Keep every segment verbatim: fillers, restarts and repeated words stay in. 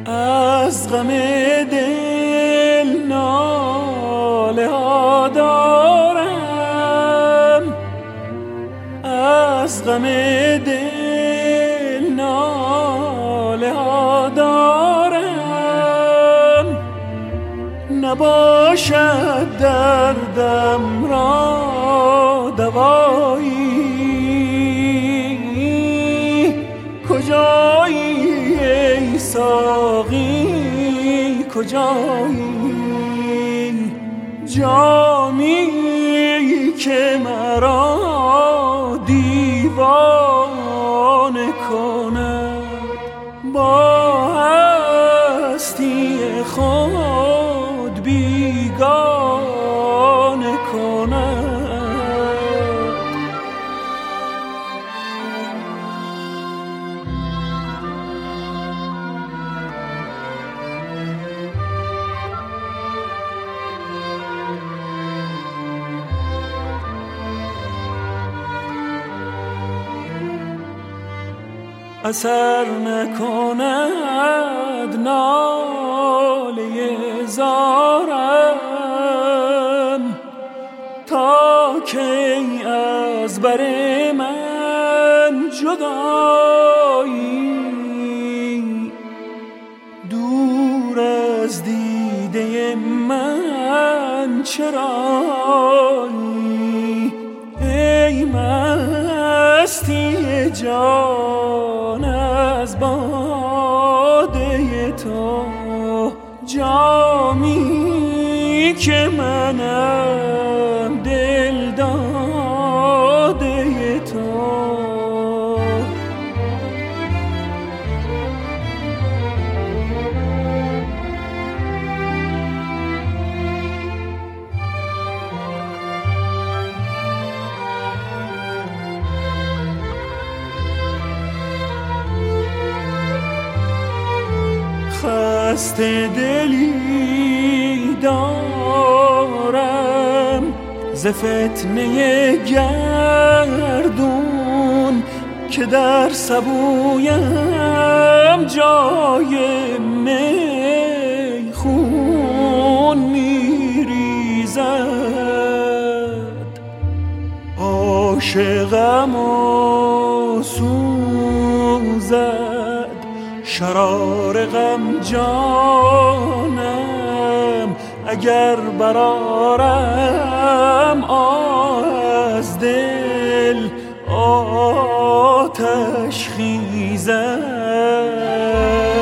از غم دل ناله ها دارم، از غم دل ناله ها دارم. نباشد دردم را دوایی، کجایی ای ساقی کجایی؟ جامی که مرا دیوانه کند، با هستی خود بیگانه کند. اثر نکند ناله زارم، تا کی از بر من جدایی؟ دور از دیده من چرایی؟ ای مستی جان از باده تو، جامی که منم دل داده تو. خسته دلی دارم ز فتنه گردون، که در سبویم جای میخون میریزد. عاشقم و سوزد شرار غم جانم، اگر برارم از دل آتش خیزد.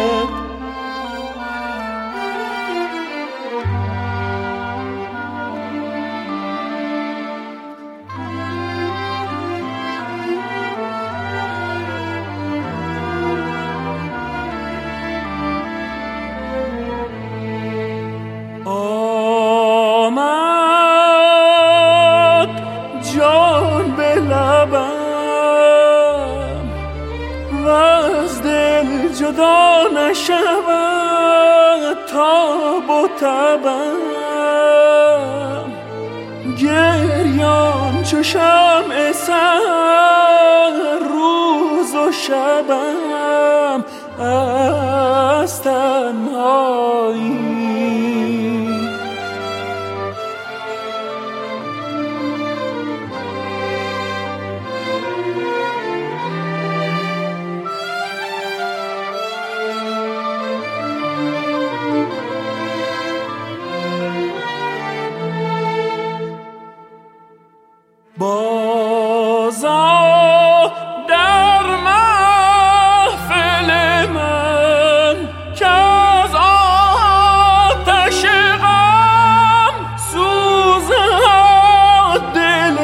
جدا نشود تاب و تبم، گریان چو شمع سحر روز و شبم از تنهایی. بازا در محفل من که از آتش غم سوزد دل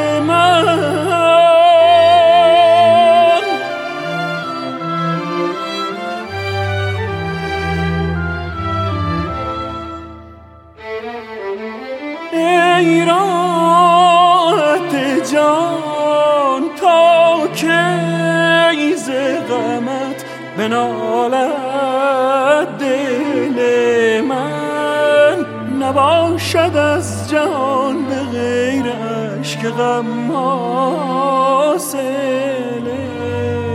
من. ای راحت جان تا کی ز غمت بنالد دل من، نباشد از جان به غیر اشک غم حاصله.